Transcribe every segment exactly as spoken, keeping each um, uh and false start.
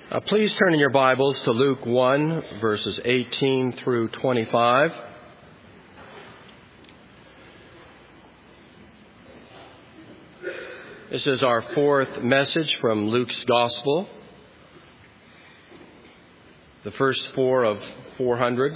Uh, please turn in your Bibles to Luke one, verses eighteen through twenty-five. This is our fourth message from Luke's Gospel, the first four of four hundred.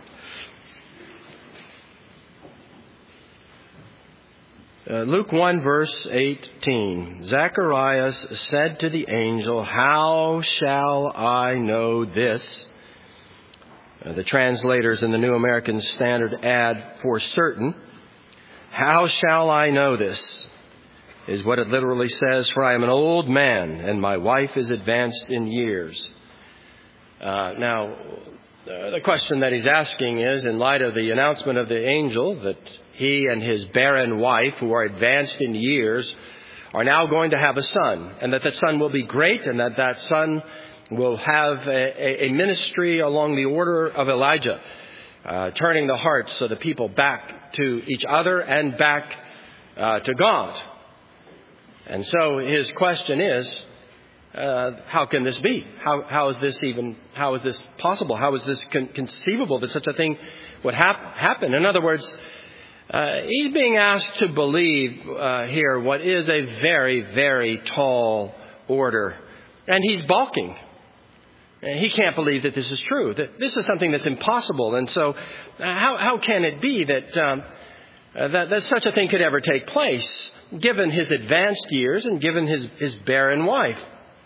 Uh, Luke one, verse eighteen. Zacharias said to the angel, "How shall I know this?" Uh, the translators in the New American Standard add, "for certain." "How shall I know this?" is what it literally says, "for I am an old man, and my wife is advanced in years." Uh, now, uh, the question that he's asking is, in light of the announcement of the angel that he and his barren wife, who are advanced in years, are now going to have a son, and that that son will be great, and that that son will have a, a ministry along the order of Elijah, uh, turning the hearts of the people back to each other and back uh, to God. And so his question is, uh, how can this be? How, how is this even, how is this possible? How is this con- conceivable that such a thing would hap- happen? In other words, Uh, he's being asked to believe uh, here what is a very, very tall order. And he's balking. He can't believe that this is true, that this is something that's impossible. And so uh, how, how can it be that, um, uh, that, that such a thing could ever take place, given his advanced years and given his, his barren wife?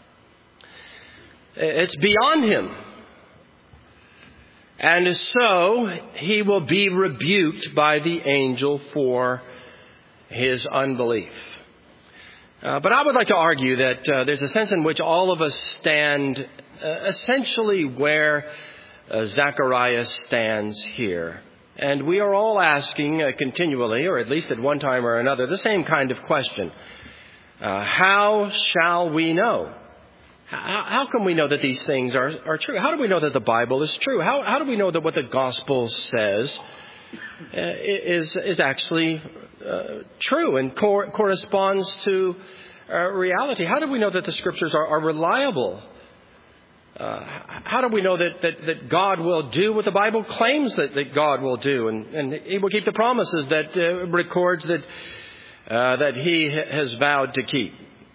It's beyond him. And so he will be rebuked by the angel for his unbelief. Uh, but I would like to argue that uh, there's a sense in which all of us stand uh, essentially where uh, Zacharias stands here. And we are all asking uh, continually, or at least at one time or another, the same kind of question. Uh, how shall we know? How, how can we know that these things are, are true? How do we know that the Bible is true? How, how do we know that what the gospel says uh, is, is actually uh, true and cor- corresponds to uh, reality? How do we know that the scriptures are, are reliable? Uh, how do we know that, that, that God will do what the Bible claims that, that God will do? And, and he will keep the promises that uh, records that, uh, that he has vowed to keep.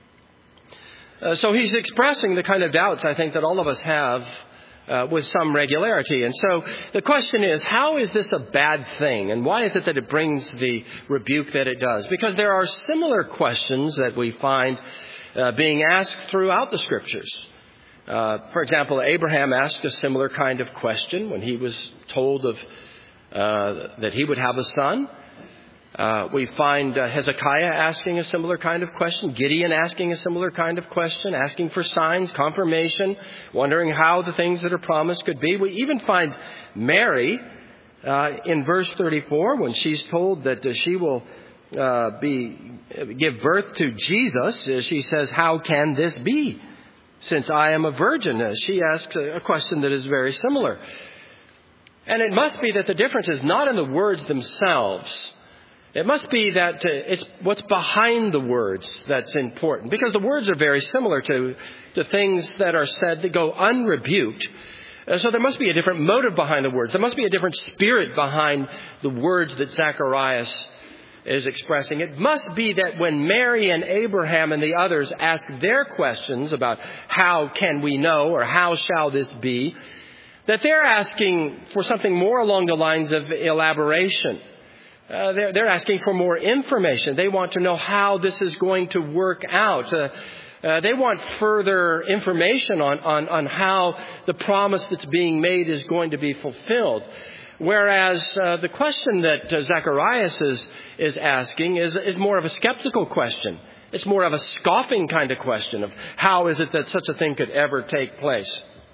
Uh, so he's expressing the kind of doubts, I think, that all of us have uh, with some regularity. And so the question is, how is this a bad thing? And why is it that it brings the rebuke that it does? Because there are similar questions that we find uh, being asked throughout the Scriptures. Uh, for example, Abraham asked a similar kind of question when he was told of uh, that he would have a son. Uh, we find uh, Hezekiah asking a similar kind of question, Gideon asking a similar kind of question, asking for signs, confirmation, wondering how the things that are promised could be. We even find Mary uh, in verse thirty-four when she's told that uh, she will uh, be give birth to Jesus. Uh, she says, "How can this be, since I am a virgin?" Uh, she asks a, a question that is very similar. And it must be that the difference is not in the words themselves. It must be that uh, it's what's behind the words that's important, because the words are very similar to, to things that are said that go unrebuked. Uh, so there must be a different motive behind the words. There must be a different spirit behind the words that Zacharias is expressing. It must be that when Mary and Abraham and the others ask their questions about how can we know or how shall this be, that they're asking for something more along the lines of elaboration. Uh, they're, they're asking for more information. They want to know how this is going to work out. Uh, uh, they want further information on, on, on how the promise that's being made is going to be fulfilled. Whereas uh, the question that uh, Zacharias is, is asking is, is more of a skeptical question. It's more of a scoffing kind of question of how is it that such a thing could ever take place.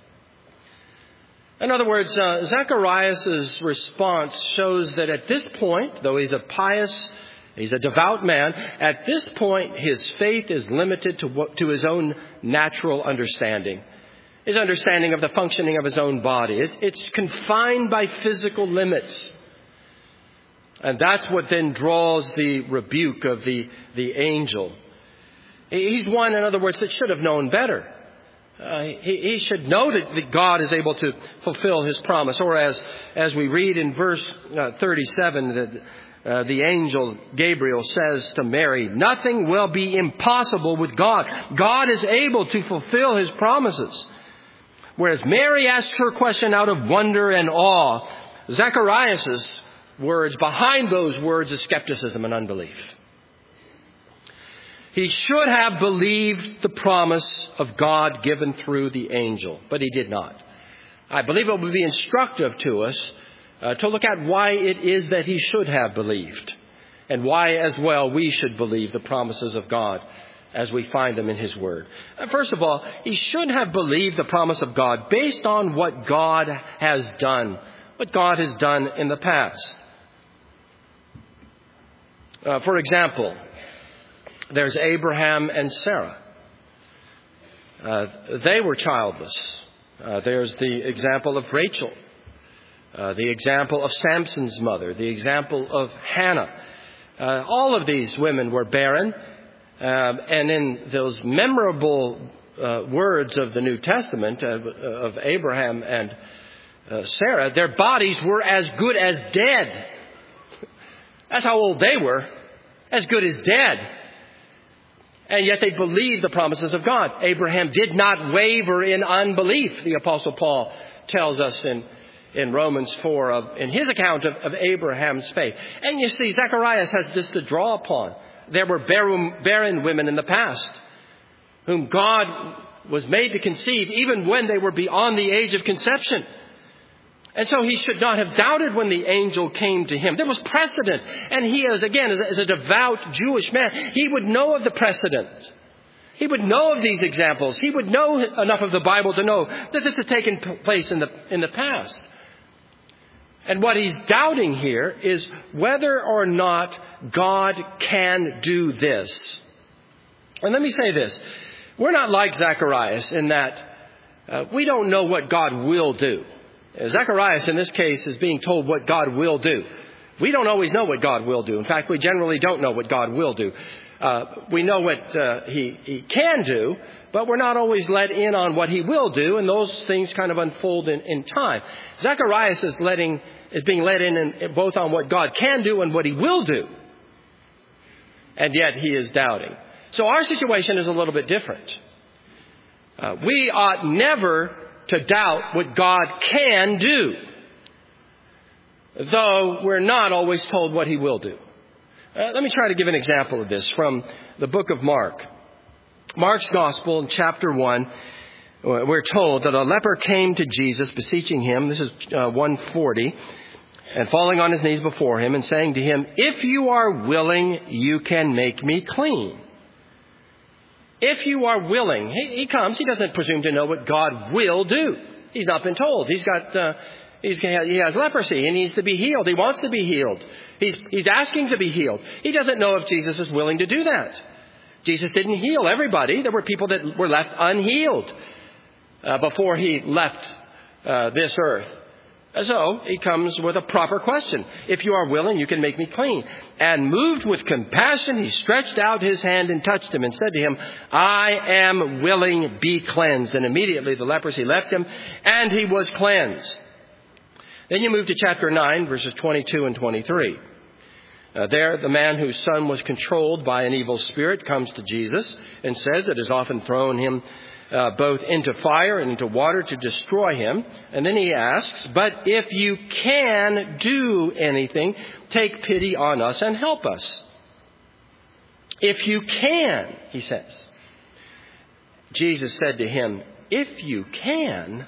In other words, uh, Zacharias' response shows that at this point, though he's a pious, he's a devout man, at this point his faith is limited to what, to his own natural understanding, his understanding of the functioning of his own body. It, it's confined by physical limits. And that's what then draws the rebuke of the, the angel. He's one, in other words, that should have known better. Uh, he, he should know that, that God is able to fulfill his promise. Or as, as we read in verse uh, thirty-seven, that uh, the angel Gabriel says to Mary, nothing will be impossible with God. God is able to fulfill his promises. Whereas Mary asked her question out of wonder and awe, Zacharias' words, behind those words is skepticism and unbelief. He should have believed the promise of God given through the angel, but he did not. I believe it would be instructive to us uh, to look at why it is that he should have believed, and why as well we should believe the promises of God as we find them in his word. Uh, first of all, he should have believed the promise of God based on what God has done, what God has done in the past. Uh, for example, there's Abraham and Sarah. Uh, they were childless. Uh, there's the example of Rachel, uh, the example of Samson's mother, the example of Hannah. Uh, all of these women were barren. Um, and in those memorable uh, words of the New Testament of, of Abraham and uh, Sarah, their bodies were as good as dead. That's how old they were, as good as dead. And yet they believed the promises of God. Abraham did not waver in unbelief, the Apostle Paul tells us in, in Romans four, of, in his account of, of Abraham's faith. And you see, Zacharias has this to draw upon. There were barren, barren women in the past whom God was made to conceive even when they were beyond the age of conception. And so he should not have doubted when the angel came to him. There was precedent. And he is, again, as a, as a devout Jewish man, he would know of the precedent. He would know of these examples. He would know enough of the Bible to know that this had taken place in the, in the past. And what he's doubting here is whether or not God can do this. And let me say this. We're not like Zacharias in that uh, we don't know what God will do. Zacharias, in this case, is being told what God will do. We don't always know what God will do. In fact, we generally don't know what God will do. Uh, we know what uh, he, he can do, but we're not always let in on what he will do, and those things kind of unfold in, in time. Zacharias is letting is being let in, in both on what God can do and what he will do, and yet he is doubting. So our situation is a little bit different. Uh, we ought never to doubt what God can do, though we're not always told what he will do. Uh, let me try to give an example of this from the book of Mark. Mark's Gospel in chapter one, we're told that a leper came to Jesus beseeching him. This is uh, one forty. And falling on his knees before him and saying to him, if you are willing, you can make me clean. If you are willing, he, he comes, he doesn't presume to know what God will do. He's not been told. He's got, uh, he's, he has leprosy. He needs to be healed. He wants to be healed. He's, he's asking to be healed. He doesn't know if Jesus is willing to do that. Jesus didn't heal everybody. There were people that were left unhealed uh, before he left uh, this earth. So he comes with a proper question. If you are willing, you can make me clean. And moved with compassion, he stretched out his hand and touched him and said to him, I am willing, be cleansed. And immediately the leprosy left him and he was cleansed. Then you move to chapter nine, verses twenty-two and twenty-three. Uh, there, the man whose son was controlled by an evil spirit comes to Jesus and says it has often thrown him Uh, both into fire and into water to destroy him. And then he asks, but if you can do anything, take pity on us and help us. If you can, he says. Jesus said to him, if you can,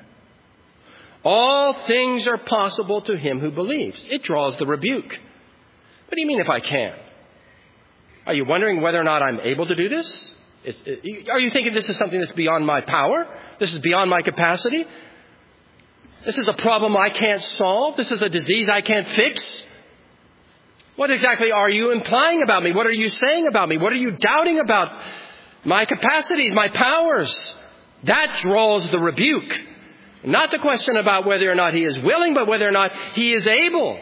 all things are possible to him who believes. It draws the rebuke. What do you mean if I can? Are you wondering whether or not I'm able to do this? Is, are you thinking this is something that's beyond my power? This is beyond my capacity? This is a problem I can't solve? This is a disease I can't fix? What exactly are you implying about me? What are you saying about me? What are you doubting about my capacities, my powers? That draws the rebuke. Not the question about whether or not he is willing, but whether or not he is able.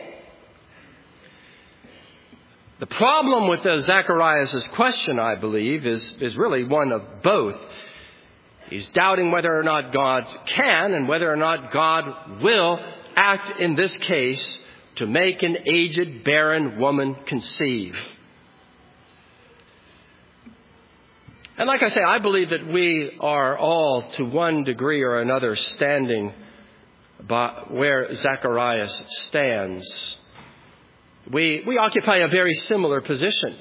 The problem with Zacharias' question, I believe, is, is really one of both. He's doubting whether or not God can and whether or not God will act in this case to make an aged, barren woman conceive. And like I say, I believe that we are all, to one degree or another, standing by where Zacharias stands. We, we occupy a very similar position.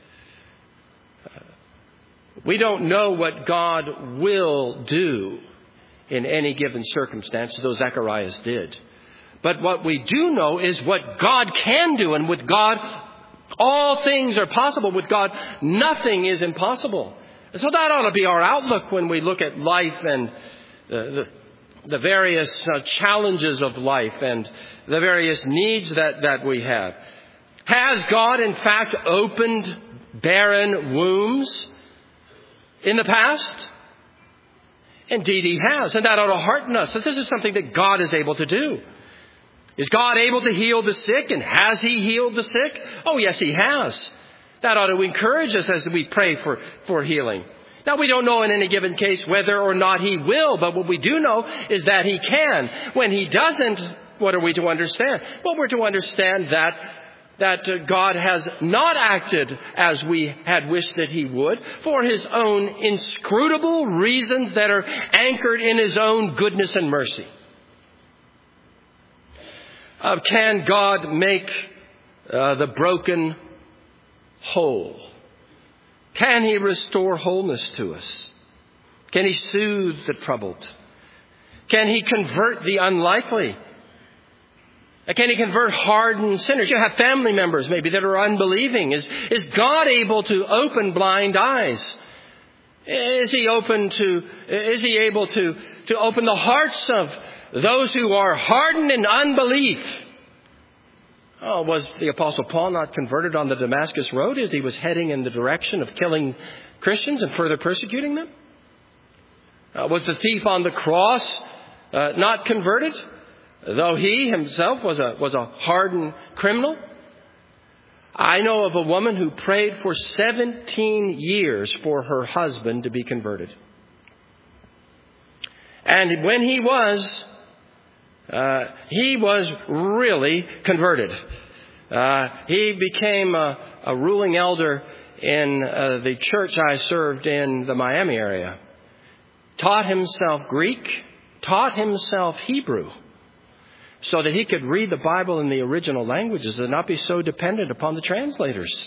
We don't know what God will do in any given circumstance, though Zacharias did. But what we do know is what God can do. And with God, all things are possible. With God, nothing is impossible. And so that ought to be our outlook when we look at life and the, the, the various uh, challenges of life and the various needs that, that we have. Has God, in fact, opened barren wombs in the past? Indeed, He has. And that ought to hearten us that this is something that God is able to do. Is God able to heal the sick? And has He healed the sick? Oh, yes, He has. That ought to encourage us as we pray for, for healing. Now, we don't know in any given case whether or not He will, but what we do know is that He can. When He doesn't, what are we to understand? Well, we're to understand that that God has not acted as we had wished that He would for His own inscrutable reasons that are anchored in His own goodness and mercy. Uh, can God make uh, the broken whole? Can He restore wholeness to us? Can He soothe the troubled? Can He convert the unlikely? Can He convert hardened sinners? You have family members maybe that are unbelieving. Is, is God able to open blind eyes? Is He open to, is He able to, to open the hearts of those who are hardened in unbelief? Oh, was the Apostle Paul not converted on the Damascus Road as he was heading in the direction of killing Christians and further persecuting them? Uh, was the thief on the cross uh, not converted, though he himself was a was a hardened criminal? I know of a woman who prayed for seventeen years for her husband to be converted. And when he was, uh, he was really converted. Uh, he became a, a ruling elder in uh, the church I served in the Miami area. Taught himself Greek, taught himself Hebrew, so that he could read the Bible in the original languages and not be so dependent upon the translators.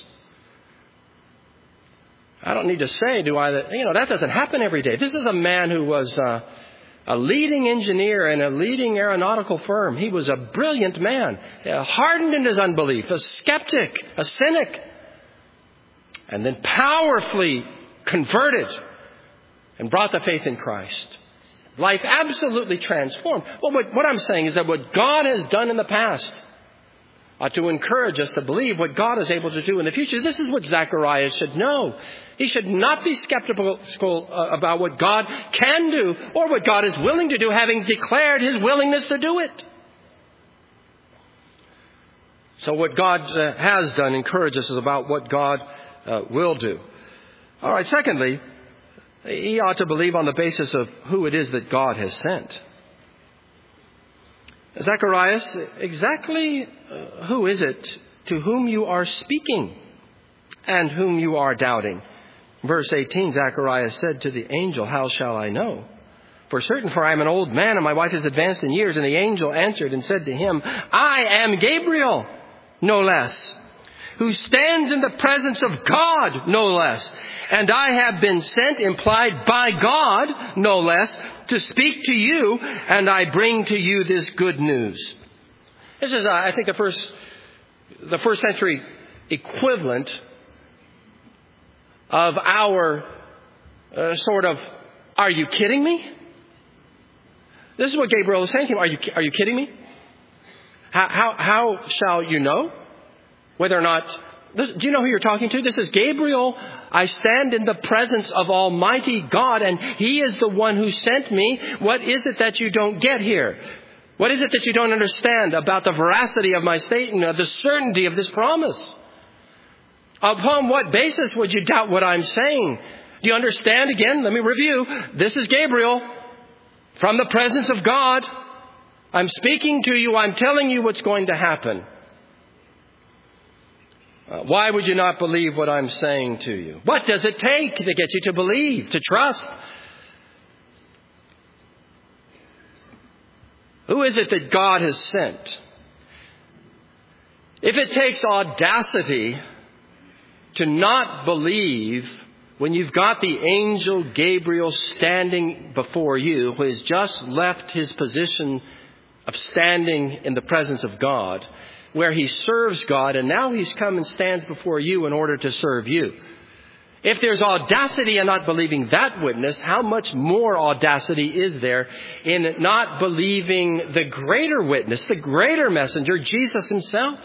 I don't need to say, do I, that, you know, that doesn't happen every day. This is a man who was uh, a leading engineer in a leading aeronautical firm. He was a brilliant man, uh, hardened in his unbelief, a skeptic, a cynic, and then powerfully converted and brought the faith in Christ. Life absolutely transformed. Well, what, what I'm saying is that what God has done in the past ought to encourage us to believe what God is able to do in the future. This is what Zacharias should know. He should not be skeptical about what God can do or what God is willing to do, having declared His willingness to do it. So what God uh, has done encourages us about what God uh, will do. All right, secondly, he ought to believe on the basis of who it is that God has sent. Zacharias, exactly uh, who is it to whom you are speaking and whom you are doubting? Verse eighteen, Zacharias said to the angel, "How shall I know? For certain, for I am an old man and my wife is advanced in years." And the angel answered and said to him, "I am Gabriel, no less, who stands in the presence of God, no less. And I have been sent," implied by God, no less, "to speak to you, and I bring to you this good news." This is, uh, I think, the first, the first century equivalent of our uh, sort of, "Are you kidding me?" This is what Gabriel is saying to him. Are you, are you kidding me? How, how, how shall you know whether or not... This, do you know who you're talking to? This is Gabriel. I stand in the presence of Almighty God, and He is the one who sent me. What is it that you don't get here? What is it that you don't understand about the veracity of my statement, the certainty of this promise? Upon what basis would you doubt what I'm saying? Do you understand? Again, let me review. This is Gabriel from the presence of God. I'm speaking to you. I'm telling you what's going to happen. Uh, why would you not believe what I'm saying to you? What does it take to get you to believe, to trust? Who is it that God has sent? If it takes audacity to not believe when you've got the angel Gabriel standing before you, who has just left his position of standing in the presence of God, where he serves God, and now he's come and stands before you in order to serve you. If there's audacity in not believing that witness, how much more audacity is there in not believing the greater witness, the greater messenger, Jesus himself?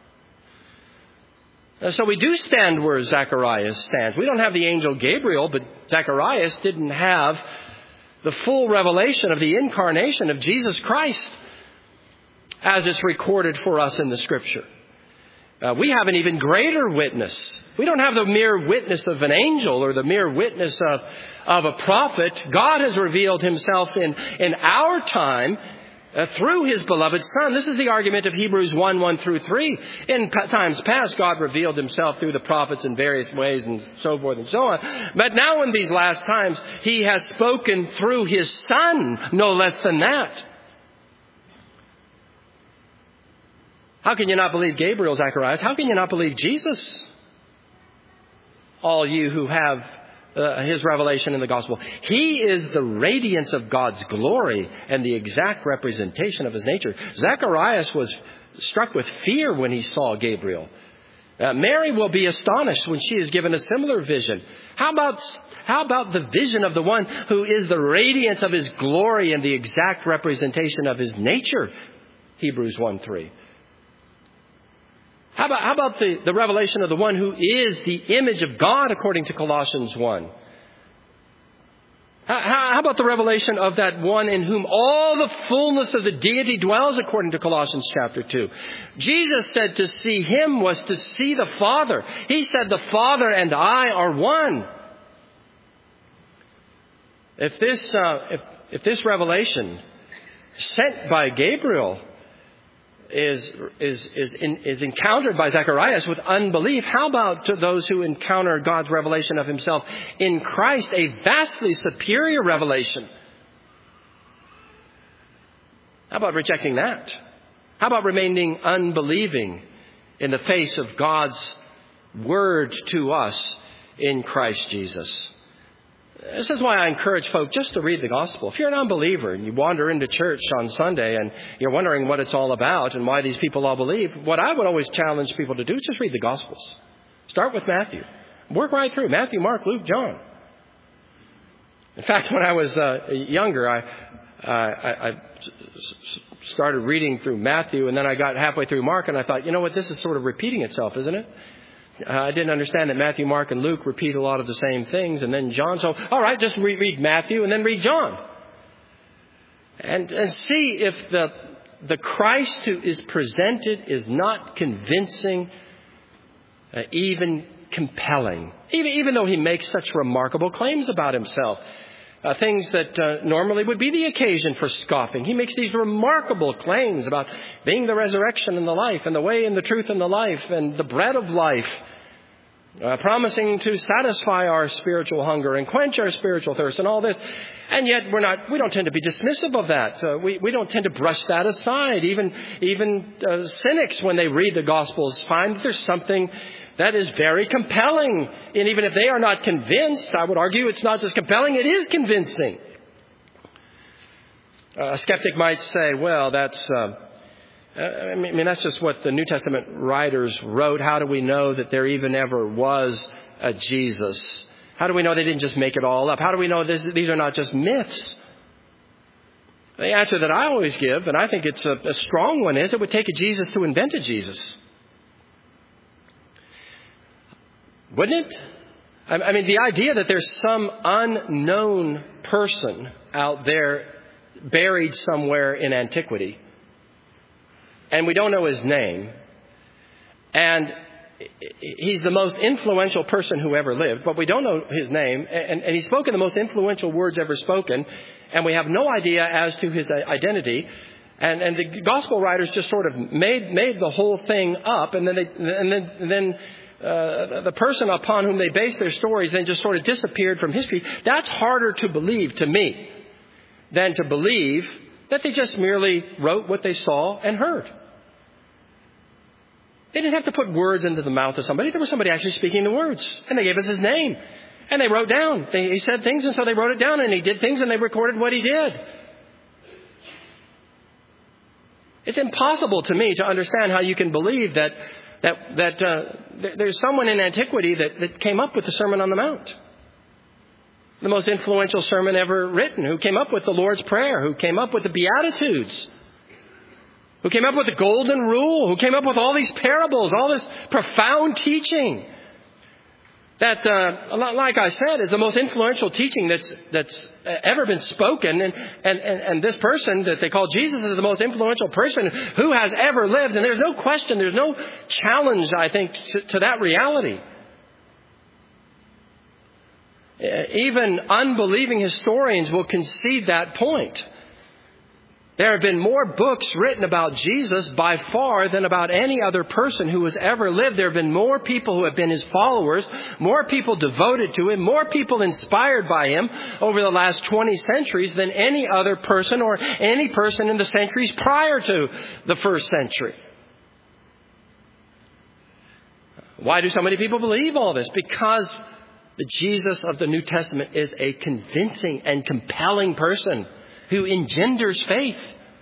So we do stand where Zacharias stands. We don't have the angel Gabriel, but Zacharias didn't have the full revelation of the incarnation of Jesus Christ as it's recorded for us in the Scripture. Uh, we have an even greater witness. We don't have the mere witness of an angel or the mere witness of, of a prophet. God has revealed himself in, in our time uh, through his beloved Son. This is the argument of Hebrews one, one through three. In p- times past, God revealed himself through the prophets in various ways and so forth and so on. But now in these last times, he has spoken through his Son, no less than that. How can you not believe Gabriel, Zacharias? How can you not believe Jesus? All you who have uh, his revelation in the gospel. He is the radiance of God's glory and the exact representation of his nature. Zacharias was struck with fear when he saw Gabriel. Uh, Mary will be astonished when she is given a similar vision. How about, how about the vision of the one who is the radiance of his glory and the exact representation of his nature? Hebrews one, three. How about, how about the, the revelation of the one who is the image of God according to Colossians one? How, how about the revelation of that one in whom all the fullness of the deity dwells according to Colossians chapter two? Jesus said to see him was to see the Father. He said the Father and I are one. If this, uh, if, if this revelation sent by Gabriel is is is in, is encountered by Zacharias with unbelief, how about to those who encounter God's revelation of himself in Christ, a vastly superior revelation? How about rejecting that? How about remaining unbelieving in the face of God's word to us in Christ Jesus? This is why I encourage folk just to read the gospel. If you're an unbeliever and you wander into church on Sunday and you're wondering what it's all about and why these people all believe, what I would always challenge people to do is just read the gospels. Start with Matthew. Work right through Matthew, Mark, Luke, John. In fact, when I was uh, younger, I, uh, I, I started reading through Matthew, and then I got halfway through Mark, and I thought, you know what, this is sort of repeating itself, isn't it? Uh, I didn't understand that Matthew, Mark, and Luke repeat a lot of the same things, and then John. So, all right, just re- read Matthew and then read John. And, and see if the, the Christ who is presented is not convincing, uh, even compelling, even, even though he makes such remarkable claims about himself. Uh, things that uh, normally would be the occasion for scoffing. He makes these remarkable claims about being the resurrection and the life and the way and the truth and the life and the bread of life, uh, promising to satisfy our spiritual hunger and quench our spiritual thirst and all this. And yet we're not, we don't tend to be dismissive of that. Uh, we, we don't tend to brush that aside. Even, even uh, cynics, when they read the Gospels, find that there's something that is very compelling. And even if they are not convinced, I would argue it's not just compelling, it is convincing. Uh, a skeptic might say, well, that's, uh, I mean, that's just what the New Testament writers wrote. How do we know that there even ever was a Jesus? How do we know they didn't just make it all up? How do we know this, these are not just myths? The answer that I always give, and I think it's a, a strong one, is it would take a Jesus to invent a Jesus. Wouldn't it? I mean, the idea that there's some unknown person out there buried somewhere in antiquity, and we don't know his name, and he's the most influential person who ever lived, but we don't know his name. And, and he's spoken the most influential words ever spoken, and we have no idea as to his identity. And, and the gospel writers just sort of made made the whole thing up, and then they, and then and then uh, the person upon whom they based their stories then just sort of disappeared from history. That's harder to believe to me than to believe that they just merely wrote what they saw and heard. They didn't have to put words into the mouth of somebody. There was somebody actually speaking the words, and they gave us his name, and they wrote down. They, he said things, and so they wrote it down, and he did things, and they recorded what he did. It's impossible to me to understand how you can believe that that that uh, th- there's someone in antiquity that, that came up with the Sermon on the Mount, the most influential sermon ever written, who came up with the Lord's Prayer, who came up with the Beatitudes, who came up with the Golden Rule, who came up with all these parables, all this profound teaching. That, uh, like I said, is the most influential teaching that's that's ever been spoken. And, and, and, and this person that they call Jesus is the most influential person who has ever lived. And there's no question, there's no challenge, I think, to, to that reality. Even unbelieving historians will concede that point. There have been more books written about Jesus by far than about any other person who has ever lived. There have been more people who have been his followers, more people devoted to him, more people inspired by him over the last twenty centuries than any other person or any person in the centuries prior to the first century. Why do so many people believe all this? Because the Jesus of the New Testament is a convincing and compelling person who engenders faith.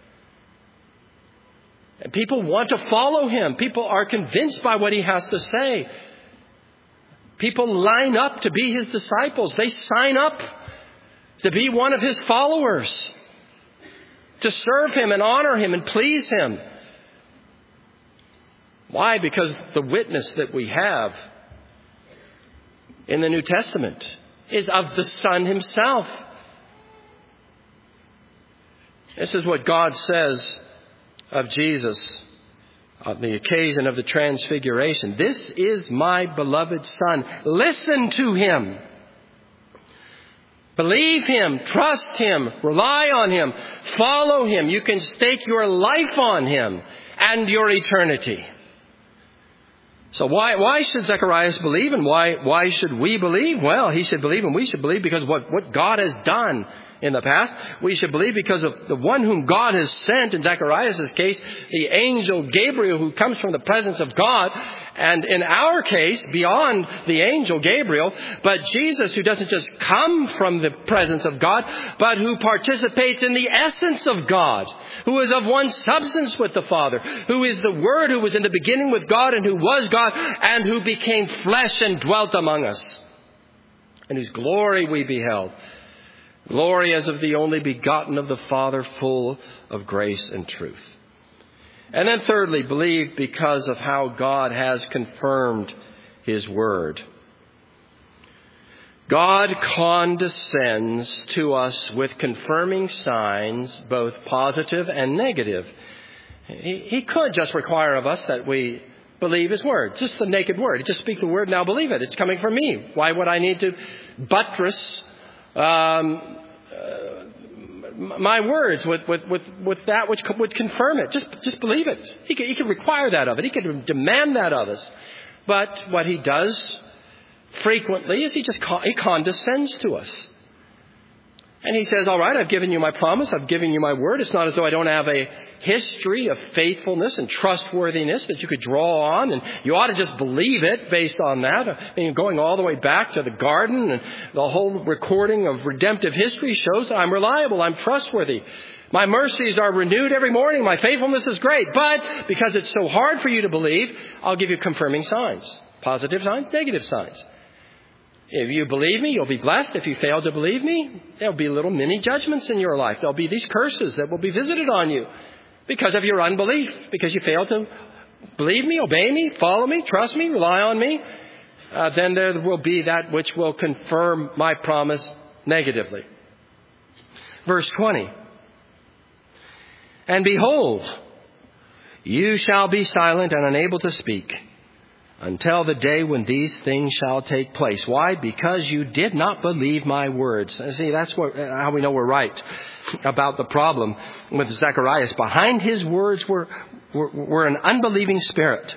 And people want to follow him. People are convinced by what he has to say. People line up to be his disciples. They sign up to be one of his followers, to serve him and honor him and please him. Why? Because the witness that we have in the New Testament is of the Son himself. This is what God says of Jesus on the occasion of the Transfiguration. This is my beloved Son. Listen to him. Believe him. Trust him. Rely on him. Follow him. You can stake your life on him and your eternity. So why why should Zacharias believe, and why why should we believe? Well, he should believe and we should believe because what, what God has done in the past. We should believe because of the one whom God has sent, in Zacharias' case, the angel Gabriel, who comes from the presence of God. And in our case, beyond the angel Gabriel, but Jesus, who doesn't just come from the presence of God, but who participates in the essence of God, who is of one substance with the Father, who is the Word, who was in the beginning with God and who was God, and who became flesh and dwelt among us, and whose glory we beheld. Glory as of the only begotten of the Father, full of grace and truth. And then thirdly, believe because of how God has confirmed his word. God condescends to us with confirming signs, both positive and negative. He, he could just require of us that we believe his word, just the naked word. Just speak the word, now believe it. It's coming from me. Why would I need to buttress Um, uh, my words with, with, with, with that which would confirm it? Just, just believe it. He could, he could require that of it. He could demand that of us. But what he does frequently is he just he condescends to us. And he says, all right, I've given you my promise. I've given you my word. It's not as though I don't have a history of faithfulness and trustworthiness that you could draw on. And you ought to just believe it based on that. I mean, going all the way back to the garden, and the whole recording of redemptive history shows that I'm reliable. I'm trustworthy. My mercies are renewed every morning. My faithfulness is great. But because it's so hard for you to believe, I'll give you confirming signs. Positive signs, negative signs. If you believe me, you'll be blessed. If you fail to believe me, there'll be little mini judgments in your life. There'll be these curses that will be visited on you because of your unbelief, because you fail to believe me, obey me, follow me, trust me, rely on me. Uh, then there will be that which will confirm my promise negatively. Verse twenty. And behold, you shall be silent and unable to speak until the day when these things shall take place. Why? Because you did not believe my words. And see, that's what, how we know we're right about the problem with Zacharias. Behind his words were, were, were an unbelieving spirit,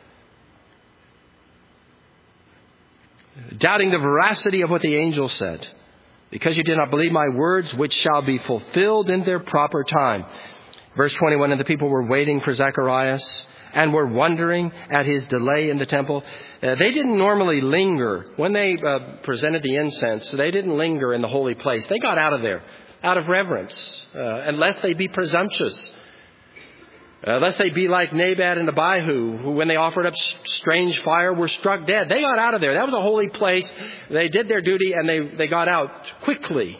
doubting the veracity of what the angel said. Because you did not believe my words, which shall be fulfilled in their proper time. Verse twenty-one, and the people were waiting for Zacharias and were wondering at his delay in the temple. Uh, they didn't normally linger. When they uh, presented the incense, they didn't linger in the holy place. They got out of there, out of reverence, uh, unless they be presumptuous. Uh, lest they be like Nadab and Abihu, who when they offered up strange fire were struck dead. They got out of there. That was a holy place. They did their duty and they, they got out quickly.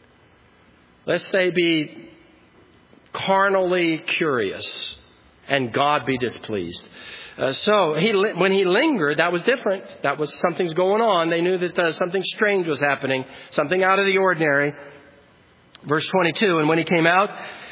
Lest they be carnally curious and God be displeased. Uh, so he, when he lingered, that was different. That was something's going on. They knew that uh, something strange was happening, something out of the ordinary. Verse twenty-two, and when he came out,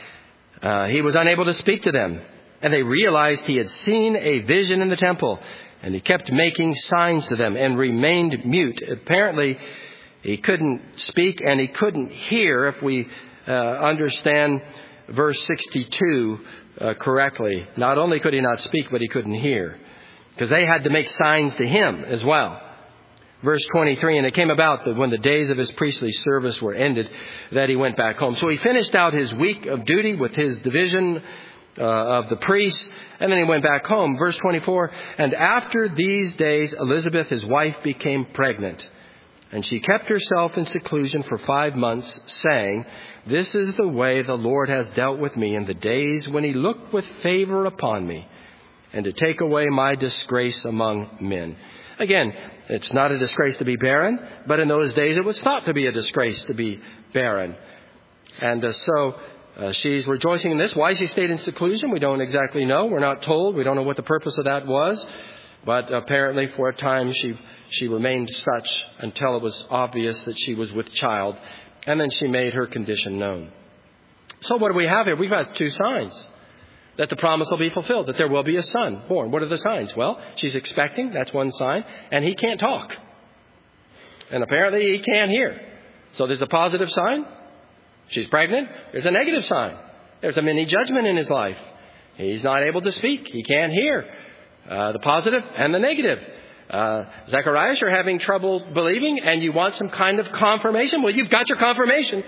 Uh, he was unable to speak to them, and they realized he had seen a vision in the temple, and he kept making signs to them and remained mute. Apparently, he couldn't speak and he couldn't hear, if we uh, understand verse sixty-two uh, correctly. Not only could he not speak, but he couldn't hear, because they had to make signs to him as well. Verse twenty-three, and it came about that when the days of his priestly service were ended, that he went back home. So he finished out his week of duty with his division uh, of the priests, and then he went back home. Verse twenty-four, and after these days, Elizabeth, his wife, became pregnant. And she kept herself in seclusion for five months, saying, this is the way the Lord has dealt with me in the days when he looked with favor upon me, and to take away my disgrace among men. Again, it's not a disgrace to be barren, but in those days it was thought to be a disgrace to be barren. And uh, so uh, she's rejoicing in this. Why she stayed in seclusion, we don't exactly know. We're not told. We don't know what the purpose of that was. But apparently for a time she she remained such until it was obvious that she was with child. And then she made her condition known. So what do we have here? We've got two signs that the promise will be fulfilled, that there will be a son born. What are the signs? Well, she's expecting. That's one sign. And he can't talk. And apparently he can't hear. So there's a positive sign. She's pregnant. There's a negative sign. There's a mini judgment in his life. He's not able to speak. He can't hear. Uh, the positive and the negative. Uh, Zacharias, you're having trouble believing and you want some kind of confirmation. Well, you've got your confirmation.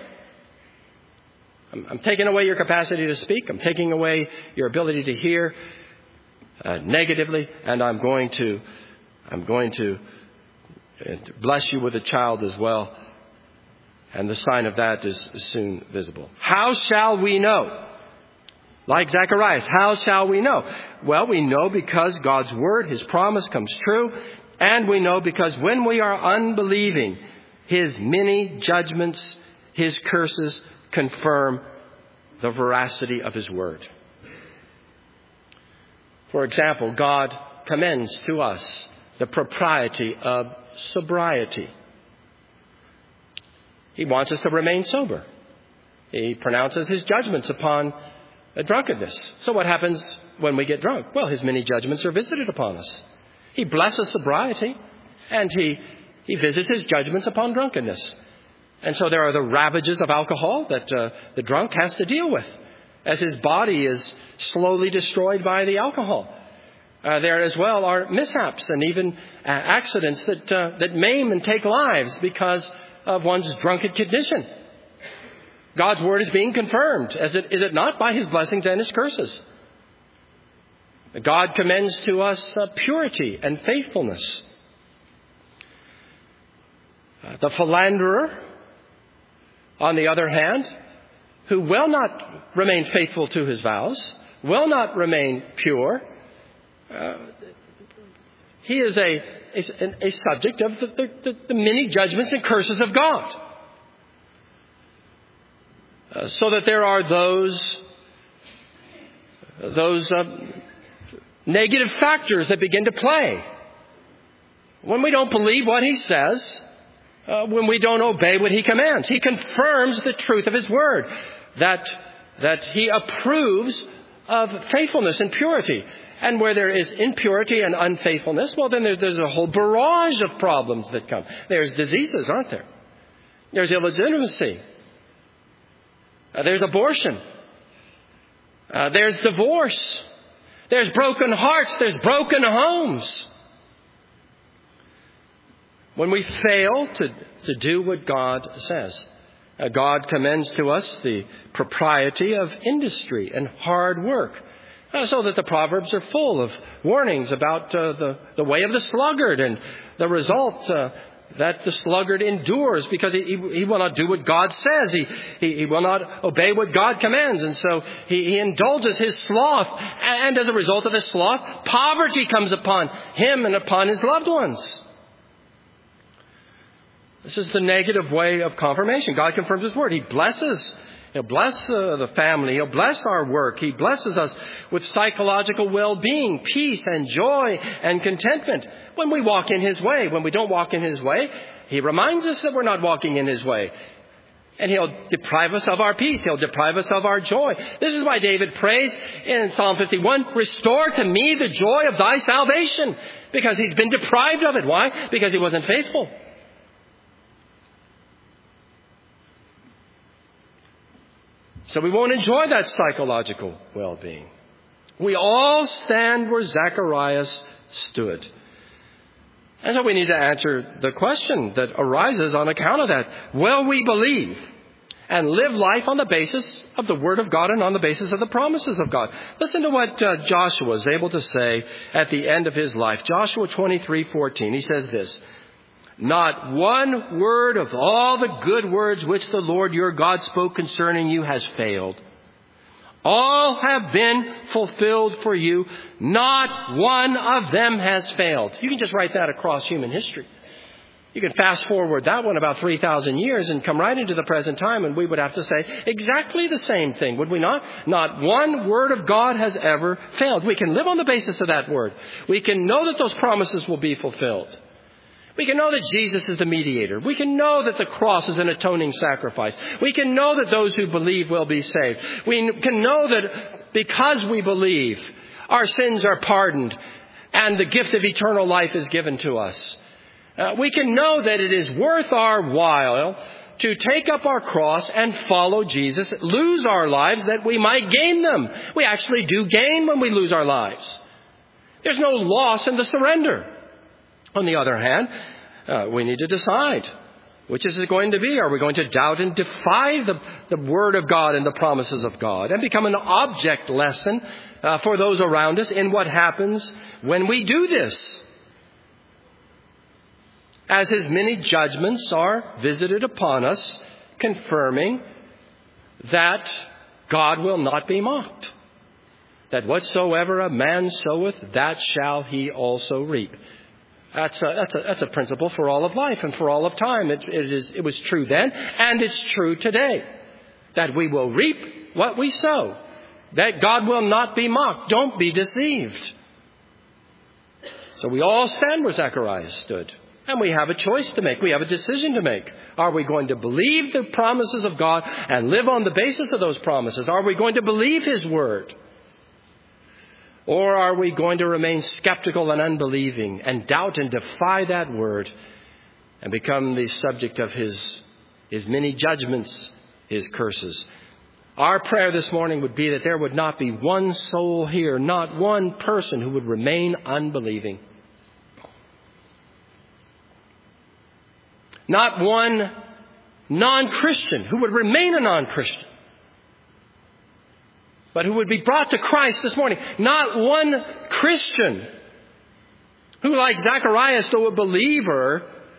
I'm taking away your capacity to speak. I'm taking away your ability to hear uh, negatively, and I'm going to, I'm going to bless you with a child as well. And the sign of that is soon visible. How shall we know? Like Zacharias, how shall we know? Well, we know because God's word, his promise comes true, and we know because when we are unbelieving, his many judgments, his curses confirm the veracity of his word. For example, God commends to us the propriety of sobriety. He wants us to remain sober. He pronounces his judgments upon drunkenness. So what happens when we get drunk? Well, his many judgments are visited upon us. He blesses sobriety, and he, he visits his judgments upon drunkenness. And so there are the ravages of alcohol that uh, the drunk has to deal with as his body is slowly destroyed by the alcohol. Uh, there as well are mishaps and even uh, accidents that uh, that maim and take lives because of one's drunken condition. God's word is being confirmed, as it, is it not, by his blessings and his curses. God commends to us uh, purity and faithfulness. Uh, the philanderer, on the other hand, who will not remain faithful to his vows, will not remain pure, uh, he is a, a, a subject of the, the, the many judgments and curses of God. Uh, so that there are those, those uh, negative factors that begin to play. When we don't believe what he says, Uh, when we don't obey what he commands. He confirms the truth of his word, that that he approves of faithfulness and purity. And where there is impurity and unfaithfulness, well, then there, there's a whole barrage of problems that come. There's diseases, aren't there? There's illegitimacy. Uh, there's abortion. Uh, there's divorce. There's broken hearts. There's broken homes. When we fail to, to do what God says, uh, God commends to us the propriety of industry and hard work. Uh, so that the Proverbs are full of warnings about uh, the, the way of the sluggard and the result uh, that the sluggard endures because he, he, he will not do what God says. He, he, he will not obey what God commands. And so he, he indulges his sloth. And as a result of his sloth, poverty comes upon him and upon his loved ones. This is the negative way of confirmation. God confirms his word. He blesses He'll bless uh, the family. He'll bless our work. He blesses us with psychological well-being, peace and joy and contentment when we walk in his way. When we don't walk in his way, he reminds us that we're not walking in his way. And he'll deprive us of our peace. He'll deprive us of our joy. This is why David prays in Psalm fifty-one, restore to me the joy of thy salvation. Because he's been deprived of it. Why? Because he wasn't faithful. So we won't enjoy that psychological well-being. We all stand where Zacharias stood. And so we need to answer the question that arises on account of that. Will we believe and live life on the basis of the Word of God and on the basis of the promises of God? Listen to what uh, Joshua is able to say at the end of his life. Joshua twenty-three fourteen. He says this, not one word of all the good words which the Lord your God spoke concerning you has failed. All have been fulfilled for you. Not one of them has failed. You can just write that across human history. You can fast forward that one about three thousand years and come right into the present time, and we would have to say exactly the same thing, would we not? Not one word of God has ever failed. We can live on the basis of that word. We can know that those promises will be fulfilled. We can know that Jesus is the mediator. We can know that the cross is an atoning sacrifice. We can know that those who believe will be saved. We can know that because we believe, our sins are pardoned and the gift of eternal life is given to us. Uh, we can know that it is worth our while to take up our cross and follow Jesus, lose our lives that we might gain them. We actually do gain when we lose our lives. There's no loss in the surrender. On the other hand, uh, we need to decide, which is it going to be? Are we going to doubt and defy the, the Word of God and the promises of God and become an object lesson uh, for those around us in what happens when we do this? As his many judgments are visited upon us, confirming that God will not be mocked. That whatsoever a man soweth, that shall he also reap. That's a, that's a, that's a principle for all of life and for all of time. It, it, is, it was true then, and it's true today. That we will reap what we sow. That God will not be mocked. Don't be deceived. So we all stand where Zacharias stood. And we have a choice to make. We have a decision to make. Are we going to believe the promises of God and live on the basis of those promises? Are we going to believe his word? Or are we going to remain skeptical and unbelieving and doubt and defy that word and become the subject of his, his many judgments, his curses? Our prayer this morning would be that there would not be one soul here, not one person who would remain unbelieving. Not one non-Christian who would remain a non-Christian, but who would be brought to Christ this morning. Not one Christian who, like Zacharias, though a believer,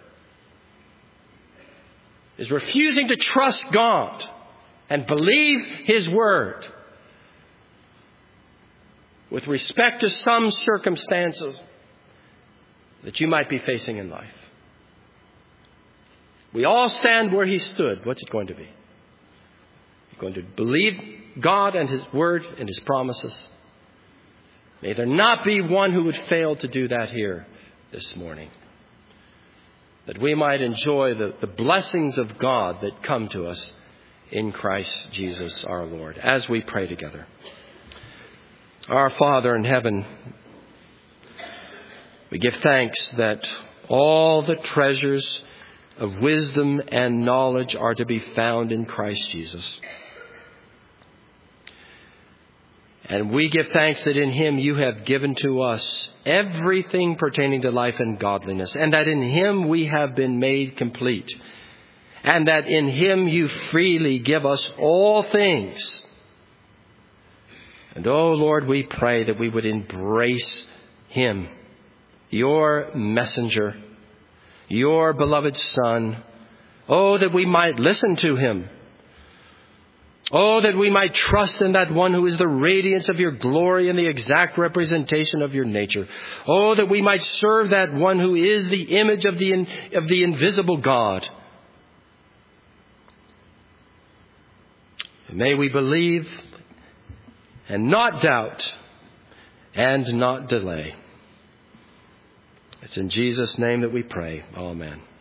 is refusing to trust God and believe his word with respect to some circumstances that you might be facing in life. We all stand where he stood. What's it going to be? You're going to believe God and his word and his promises. May there not be one who would fail to do that here this morning. That we might enjoy the, the blessings of God that come to us in Christ Jesus our Lord. As we pray together. Our Father in heaven, we give thanks that all the treasures of wisdom and knowledge are to be found in Christ Jesus. And we give thanks that in Him you have given to us everything pertaining to life and godliness, and that in Him we have been made complete, and that in Him you freely give us all things. And oh Lord, we pray that we would embrace Him, your messenger, your beloved Son. Oh, that we might listen to Him. Oh, that we might trust in that one who is the radiance of your glory and the exact representation of your nature. Oh, that we might serve that one who is the image of the, in, of the invisible God. May we believe and not doubt and not delay. It's in Jesus' name that we pray. Amen.